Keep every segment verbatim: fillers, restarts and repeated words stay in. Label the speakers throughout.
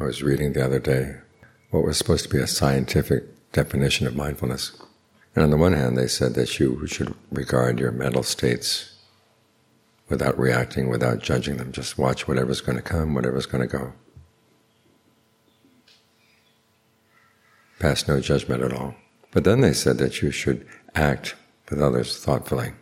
Speaker 1: I was reading the other day what was supposed to be a scientific definition of mindfulness. And on the one hand, they said that you should regard your mental states without reacting, without judging them. Just watch whatever's going to come, whatever's going to go. Pass no judgment at all. But then they said that you should act with others thoughtfully.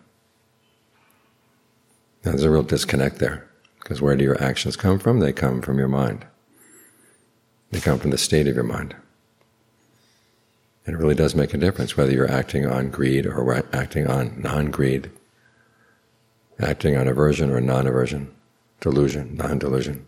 Speaker 1: Now, there's a real disconnect there, because where do your actions come from? They come from your mind. They come from the state of your mind. And it really does make a difference whether you're acting on greed or acting on non-greed, acting on aversion or non-aversion, delusion, non-delusion.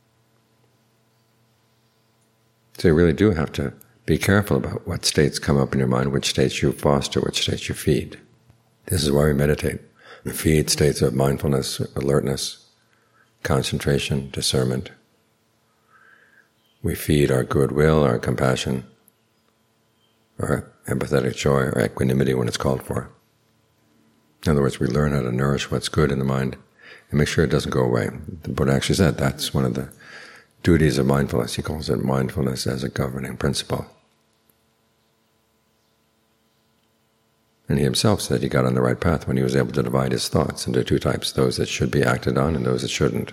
Speaker 1: So you really do have to be careful about what states come up in your mind, which states you foster, which states you feed. This is why we meditate. We feed states of mindfulness, alertness, concentration, discernment. We feed our goodwill, our compassion, our empathetic joy, or equanimity when it's called for. In other words, we learn how to nourish what's good in the mind and make sure it doesn't go away. The Buddha actually said that's one of the duties of mindfulness. He calls it mindfulness as a governing principle. And he himself said he got on the right path when he was able to divide his thoughts into two types, those that should be acted on and those that shouldn't.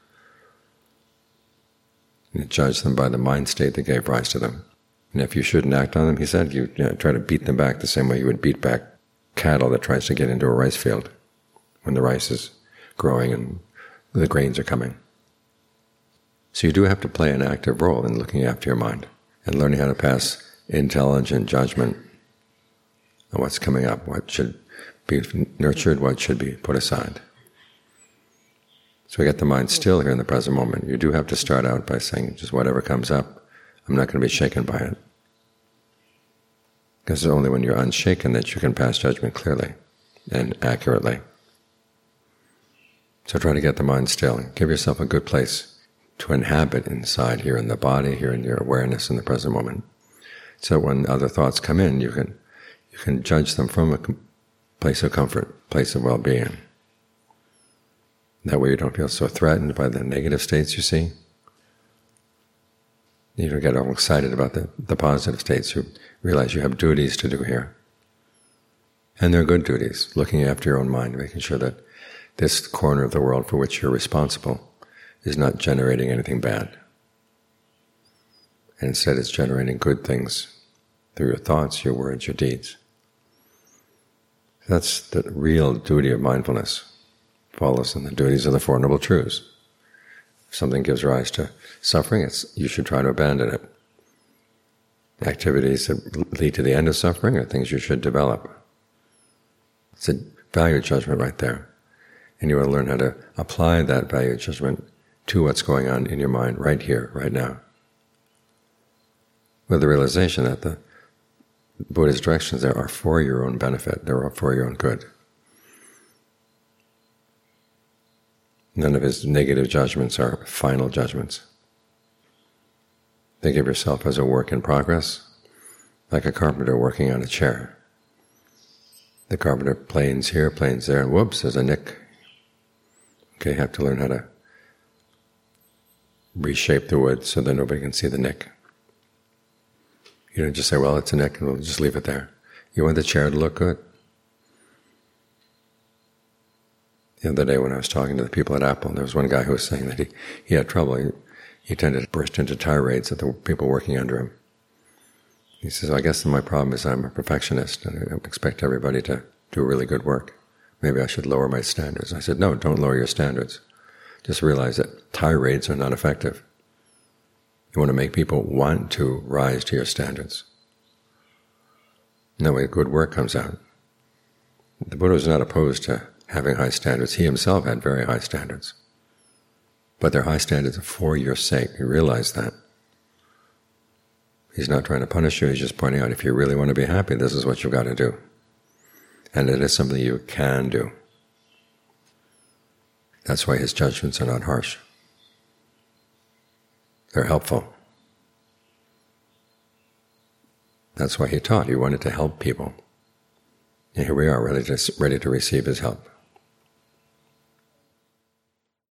Speaker 1: And he judged them by the mind state that gave rise to them. And if you shouldn't act on them, he said, you, you know, try to beat them back the same way you would beat back cattle that tries to get into a rice field when the rice is growing and the grains are coming. So you do have to play an active role in looking after your mind and learning how to pass intelligent judgment on what's coming up, what should be nurtured, what should be put aside. So we get the mind still here in the present moment. You do have to start out by saying, just whatever comes up, I'm not going to be shaken by it. Because it's only when you're unshaken that you can pass judgment clearly and accurately. So try to get the mind still. Give yourself a good place to inhabit inside, here in the body, here in your awareness in the present moment. So when other thoughts come in, you can you can judge them from a place of comfort, place of well-being. That way you don't feel so threatened by the negative states you see. You don't get all excited about the, the positive states. You realize you have duties to do here. And they're good duties, looking after your own mind, making sure that this corner of the world for which you're responsible is not generating anything bad. And instead it's generating good things through your thoughts, your words, your deeds. That's the real duty of mindfulness. Follows in the duties of the Four Noble Truths. If something gives rise to suffering, it's, you should try to abandon it. Activities that lead to the end of suffering are things you should develop. It's a value judgment right there. And you want to learn how to apply that value judgment to what's going on in your mind right here, right now. With the realization that the Buddha's directions there are for your own benefit, they're for your own good. None of his negative judgments are final judgments. Think of yourself as a work in progress, like a carpenter working on a chair. The carpenter planes here, planes there, and whoops, there's a nick. Okay, you have to learn how to reshape the wood so that nobody can see the nick. You don't just say, well, it's a nick, and we'll just leave it there. You want the chair to look good. The other day when I was talking to the people at Apple, there was one guy who was saying that he, he had trouble. He, he tended to burst into tirades at the people working under him. He says, I guess my problem is I'm a perfectionist and I expect everybody to do really good work. Maybe I should lower my standards. I said, no, don't lower your standards. Just realize that tirades are not effective. You want to make people want to rise to your standards. And that way good work comes out. The Buddha was not opposed to having high standards. He himself had very high standards. But they're high standards for your sake. You realize that. He's not trying to punish you, he's just pointing out if you really want to be happy, this is what you've got to do. And it is something you can do. That's why his judgments are not harsh. They're helpful. That's why he taught. He wanted to help people. And here we are, ready to, ready to receive his help.